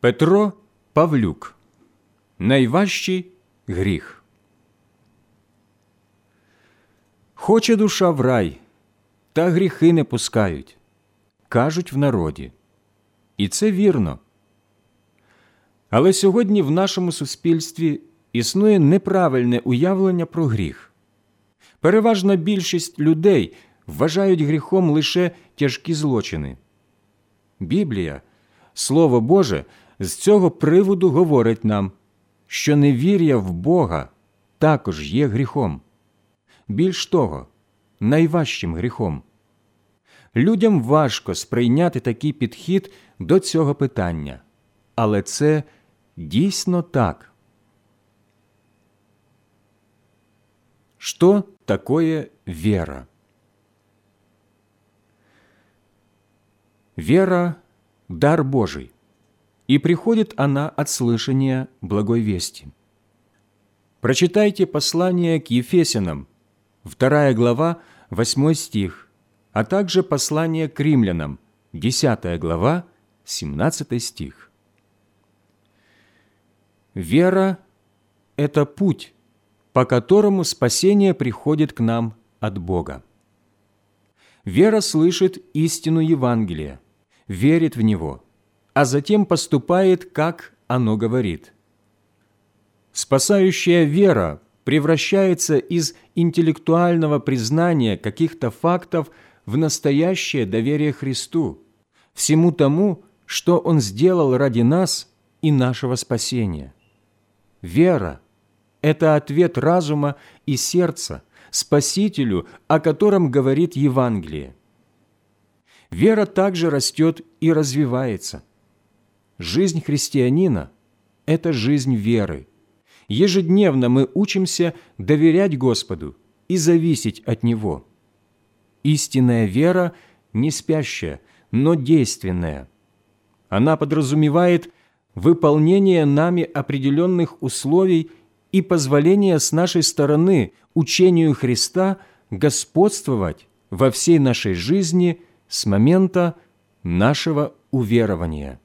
Петро Павлюк. Найважчий гріх. Хоче душа в рай, та гріхи не пускають, кажуть в народі. І це вірно. Але сьогодні в нашому суспільстві існує неправильне уявлення про гріх. Переважна більшість людей вважають гріхом лише тяжкі злочини. Біблія, Слово Боже, з цього приводу говорить нам, що невір'я в Бога також є гріхом. Більш того, найважчим гріхом. Людям важко сприйняти такий підхід до цього питання, але це дійсно так. Что такое вера? Вера – дар Божий, и приходит она от слышания благой вести. Прочитайте послание к Ефесянам, 2 глава, 8 стих, а также послание к римлянам, 10 глава, 17 стих. Вера – это путь, по которому спасение приходит к нам от Бога. Вера слышит истину Евангелия, верит в него, а затем поступает, как оно говорит. Спасающая вера превращается из интеллектуального признания каких-то фактов в настоящее доверие Христу, всему тому, что Он сделал ради нас и нашего спасения. Вера – это ответ разума и сердца Спасителю, о котором говорит Евангелие. Вера также растет и развивается. Жизнь христианина – это жизнь веры. Ежедневно мы учимся доверять Господу и зависеть от Него. Истинная вера не спящая, но действенная. Она подразумевает выполнение нами определенных условий и позволение с нашей стороны учению Христа господствовать во всей нашей жизни с момента нашего уверования.